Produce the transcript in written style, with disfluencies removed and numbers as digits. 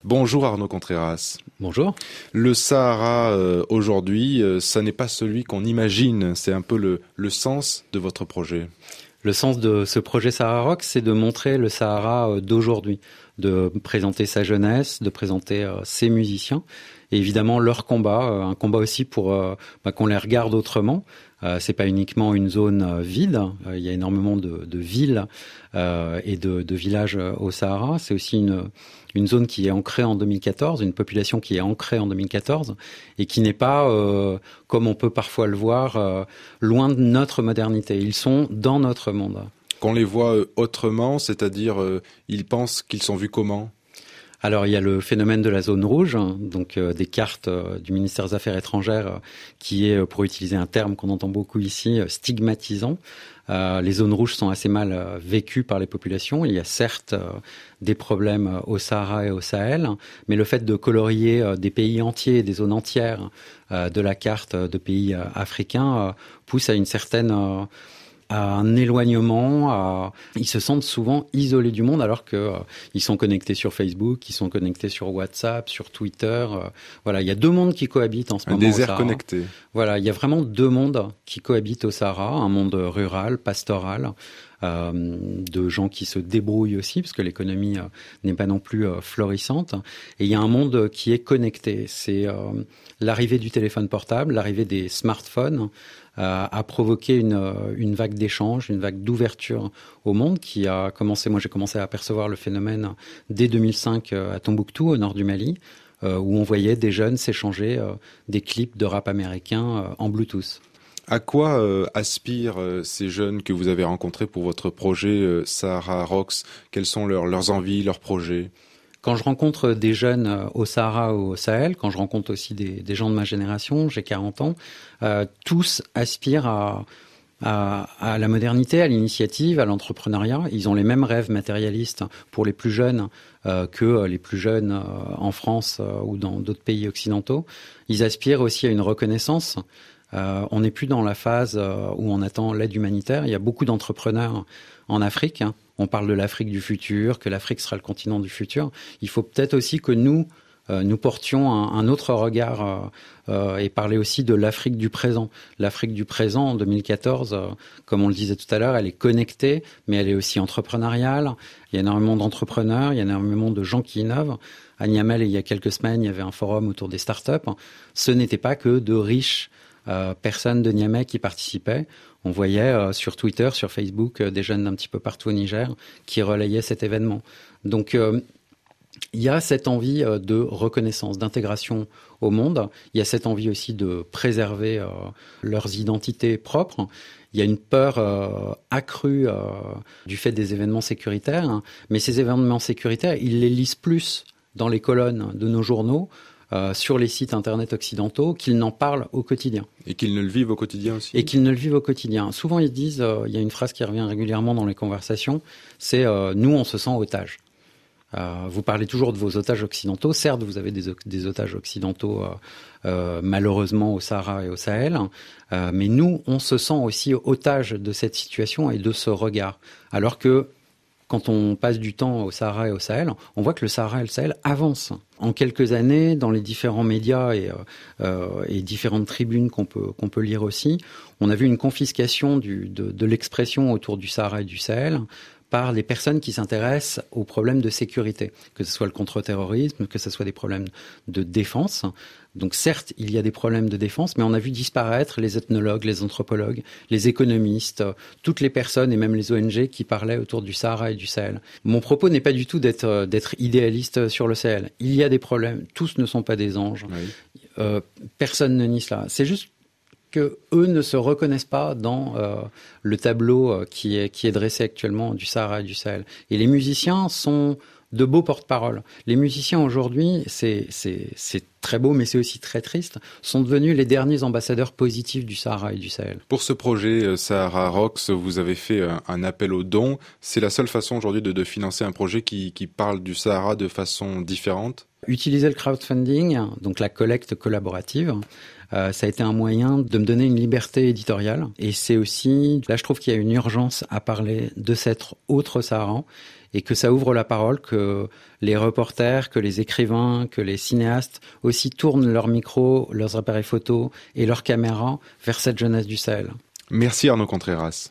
Bonjour Arnaud Contreras. Bonjour. Le Sahara aujourd'hui, ça n'est pas celui qu'on imagine, c'est un peu le sens de votre projet. Le sens de ce projet Sahara Rocks, c'est de montrer le Sahara d'aujourd'hui, de présenter sa jeunesse, de présenter ses musiciens et évidemment leur combat, un combat aussi pour qu'on les regarde autrement. C'est pas uniquement une zone vide, il y a énormément de villes et de villages au Sahara. C'est aussi une zone qui est ancrée en 2014, une population qui est ancrée en 2014 et qui n'est pas, comme on peut parfois le voir, loin de notre modernité. Ils sont dans notre monde. Qu'on les voit autrement, c'est-à-dire ils pensent qu'ils sont vus comment ? Alors il y a le phénomène de la zone rouge, donc des cartes du ministère des Affaires étrangères qui est, pour utiliser un terme qu'on entend beaucoup ici, stigmatisant. Les zones rouges sont assez mal vécues par les populations. Il y a certes des problèmes au Sahara et au Sahel, mais le fait de colorier des pays entiers, des zones entières de la carte de pays africains pousse à une certaine... à un éloignement, ils se sentent souvent isolés du monde alors que ils sont connectés sur Facebook, ils sont connectés sur WhatsApp, sur Twitter. Voilà, il y a deux mondes qui cohabitent en ce moment. Un désert connecté. Voilà, il y a vraiment deux mondes qui cohabitent au Sahara, un monde rural, pastoral, de gens qui se débrouillent aussi parce que l'économie n'est pas non plus florissante. Et il y a un monde qui est connecté. C'est l'arrivée du téléphone portable, l'arrivée des smartphones a provoqué une vague d'échange, une vague d'ouverture au monde qui a commencé. Moi, j'ai commencé à apercevoir le phénomène dès 2005 à Tombouctou, au nord du Mali, où on voyait des jeunes s'échanger des clips de rap américain en Bluetooth. À quoi aspirent ces jeunes que vous avez rencontrés pour votre projet Sahara Rocks ? Quelles sont leurs envies, leurs projets ? Quand je rencontre des jeunes au Sahara ou au Sahel, quand je rencontre aussi des gens de ma génération, j'ai 40 ans, tous aspirent à la modernité, à l'initiative, à l'entrepreneuriat. Ils ont les mêmes rêves matérialistes pour les plus jeunes que les plus jeunes en France ou dans d'autres pays occidentaux. Ils aspirent aussi à une reconnaissance. On n'est plus dans la phase où on attend l'aide humanitaire. Il y a beaucoup d'entrepreneurs en Afrique. On parle de l'Afrique du futur, que l'Afrique sera le continent du futur. Il faut peut-être aussi que nous portions un autre regard et parler aussi de l'Afrique du présent. L'Afrique du présent, en 2014, comme on le disait tout à l'heure, elle est connectée, mais elle est aussi entrepreneuriale. Il y a énormément d'entrepreneurs, il y a énormément de gens qui innovent. À Niamey, il y a quelques semaines, il y avait un forum autour des startups. Ce n'était pas que de riches personnes de Niamey qui participaient. On voyait sur Twitter, sur Facebook, des jeunes d'un petit peu partout au Niger qui relayaient cet événement. Donc, il y a cette envie de reconnaissance, d'intégration au monde. Il y a cette envie aussi de préserver leurs identités propres. Il y a une peur accrue du fait des événements sécuritaires. Mais ces événements sécuritaires, ils les lisent plus dans les colonnes de nos journaux, sur les sites internet occidentaux, qu'ils n'en parlent au quotidien. Et qu'ils ne le vivent au quotidien aussi. Et qu'ils ne le vivent au quotidien. Souvent, ils disent, il y a une phrase qui revient régulièrement dans les conversations, c'est nous, on se sent otages. Vous parlez toujours de vos otages occidentaux. Certes, vous avez des otages occidentaux, malheureusement, au Sahara et au Sahel. Mais nous, on se sent aussi otages de cette situation et de ce regard. Alors que, quand on passe du temps au Sahara et au Sahel, on voit que le Sahara et le Sahel avancent. En quelques années, dans les différents médias et différentes tribunes qu'on peut lire aussi, on a vu une confiscation de l'expression autour du Sahara et du Sahel par les personnes qui s'intéressent aux problèmes de sécurité, que ce soit le contre-terrorisme, que ce soit des problèmes de défense. Donc certes, il y a des problèmes de défense, mais on a vu disparaître les ethnologues, les anthropologues, les économistes, toutes les personnes et même les ONG qui parlaient autour du Sahara et du Sahel. Mon propos n'est pas du tout d'être idéaliste sur le Sahel. Il y a des problèmes, tous ne sont pas des anges. Oui. Personne ne nie cela. C'est juste que eux ne se reconnaissent pas dans le tableau qui est dressé actuellement du Sahara et du Sahel. Et les musiciens sont de beaux porte-parole. Les musiciens aujourd'hui, c'est très beau, mais c'est aussi très triste, sont devenus les derniers ambassadeurs positifs du Sahara et du Sahel. Pour ce projet Sahara Rocks, vous avez fait un appel aux dons. C'est la seule façon aujourd'hui de financer un projet qui parle du Sahara de façon différente ? Utiliser le crowdfunding, donc la collecte collaborative, ça a été un moyen de me donner une liberté éditoriale. Et c'est aussi, là je trouve qu'il y a une urgence à parler de cet autre Sahara et que ça ouvre la parole, que les reporters, que les écrivains, que les cinéastes aussi tournent leurs micros, leurs appareils photos et leurs caméras vers cette jeunesse du Sahel. Merci Arnaud Contreras.